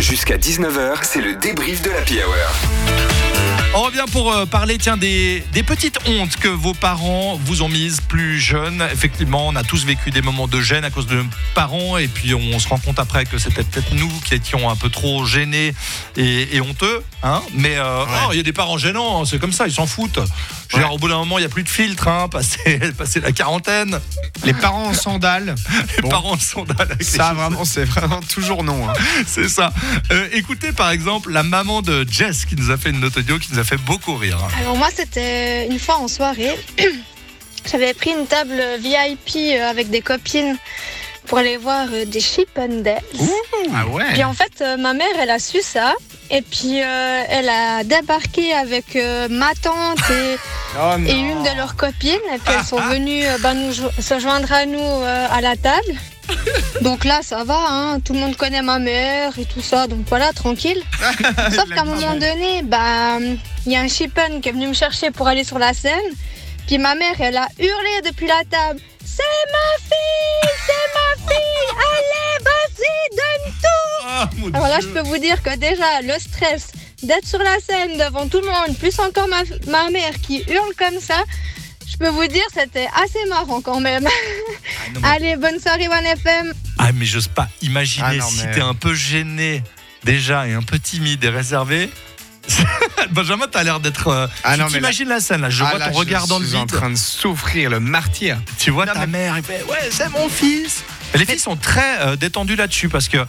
Jusqu'à 19h, c'est le débrief de l'Happy Hour. On revient pour parler des petites hontes que vos parents vous ont mises plus jeunes. Effectivement, on a tous vécu des moments de gêne à cause de nos parents et puis on se rend compte après que c'était peut-être nous qui étions un peu trop gênés et honteux. Hein, mais il y a des parents gênants, c'est comme ça, ils s'en foutent. Je veux dire, au bout d'un moment, il n'y a plus de filtre, passer la quarantaine. Les parents en sandales. Parents en sandales. Ça, vraiment, c'est vraiment toujours non. Hein. C'est ça. Écoutez, par exemple, la maman de Jess qui nous a fait une note audio qui nous a fait beaucoup rire. Alors moi, c'était une fois en soirée. J'avais pris une table VIP avec des copines pour aller voir des Chip and Dale. Ah ouais. Puis en fait, ma mère, elle a su ça. Et puis, elle a débarqué avec ma tante et une de leurs copines. Et puis, elles sont venues se joindre à nous à la table. Donc là, ça va, hein, tout le monde connaît ma mère et tout ça. Donc voilà, tranquille. Sauf qu'à un moment donné, il y a un Chippen qui est venu me chercher pour aller sur la scène. Puis ma mère, elle a hurlé depuis la table. C'est ma fille, allez, vas-y, donne tout. Alors là, je peux vous dire que déjà, le stress d'être sur la scène devant tout le monde, plus encore ma mère qui hurle comme ça, je peux vous dire, c'était assez marrant quand même. Allez, bonne soirée, One FM. Ah, mais j'ose pas imaginer si t'es un peu gêné déjà et un peu timide et réservé. Benjamin, t'as l'air d'être. T'imagines la scène là, je vois ton regard dans le vide. Je suis en train de souffrir le martyr. Tu vois ta mère, elle fait ouais, c'est mon fils. Les filles sont très détendues là-dessus parce que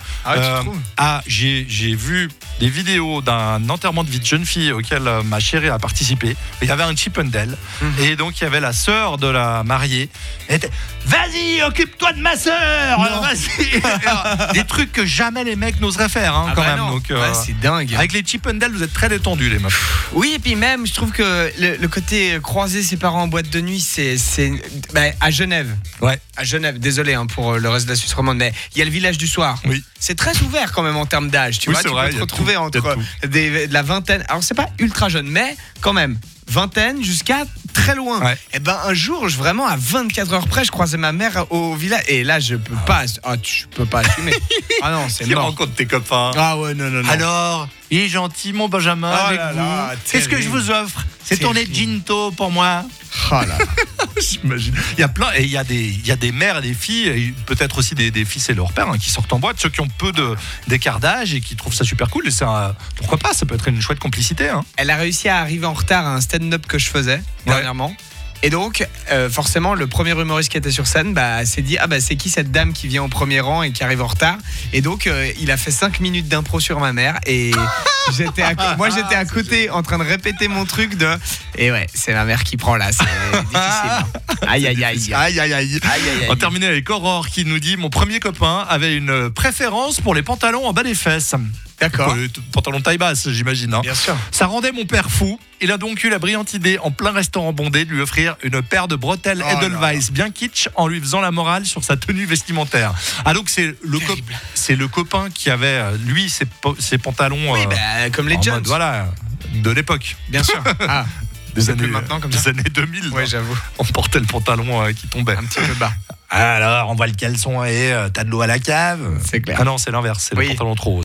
j'ai vu des vidéos d'un enterrement de vie de jeune fille auquel ma chérie a participé. Il y avait un Chip and Dale et donc il y avait la sœur de la mariée. Elle était, vas-y, occupe-toi de ma sœur. Vas-y. Des trucs que jamais les mecs n'oseraient faire quand même. Donc, c'est dingue. Avec les Chip and Dale, vous êtes très détendus les meufs. Oui, et puis même, je trouve que le côté croiser ses parents en boîte de nuit, c'est à Genève. Ouais. À Genève, désolé pour le reste de la Suisse romande, mais il y a le village du soir. Oui. C'est très ouvert quand même en termes d'âge. Tu vois, tu peux te retrouver entre de la vingtaine. Alors c'est pas ultra jeune, mais quand même vingtaine jusqu'à très loin. Ouais. Et un jour, vraiment à 24 heures près, je croisais ma mère au village et là je peux pas. Tu peux pas assumer. Ah non, c'est mort. Tu rencontres tes copains. Ah ouais, non. Alors, il est gentil mon Benjamin avec vous. Qu'est-ce que je vous offre? C'est tourné Ginto pour moi. Ah là. J'imagine. Il y a plein et il y a des mères et des filles, et peut-être aussi des fils et leurs pères qui sortent en boîte, ceux qui ont peu d'écart d'âge et qui trouvent ça super cool. Et pourquoi pas, ça peut être une chouette complicité. Elle a réussi à arriver en retard à un stand-up que je faisais dernièrement. Et donc, forcément, le premier humoriste qui était sur scène s'est dit c'est qui cette dame qui vient au premier rang et qui arrive en retard. Et donc, il a fait 5 minutes d'impro sur ma mère. Et j'étais à côté en train de répéter mon truc et ouais, c'est ma mère qui prend là. C'est difficile. Aïe. On va terminer avec Aurore qui nous dit: mon premier copain avait une préférence pour les pantalons en bas des fesses. D'accord. Les pantalons taille basse, j'imagine. Bien sûr. Ça rendait mon père fou. Il a donc eu la brillante idée, en plein restaurant bondé, de lui offrir une paire de bretelles Edelweiss bien kitsch en lui faisant la morale sur sa tenue vestimentaire. Ah, donc c'est le copain qui avait, lui, ses pantalons. Oui, comme les Jones. Voilà, de l'époque. Bien sûr. Ah. Des années 2000. Ouais, j'avoue. On portait le pantalon qui tombait. Un petit peu bas. Alors, on voit le caleçon et t'as de l'eau à la cave. C'est clair. Ah non, c'est l'inverse, c'est le pantalon trop haut.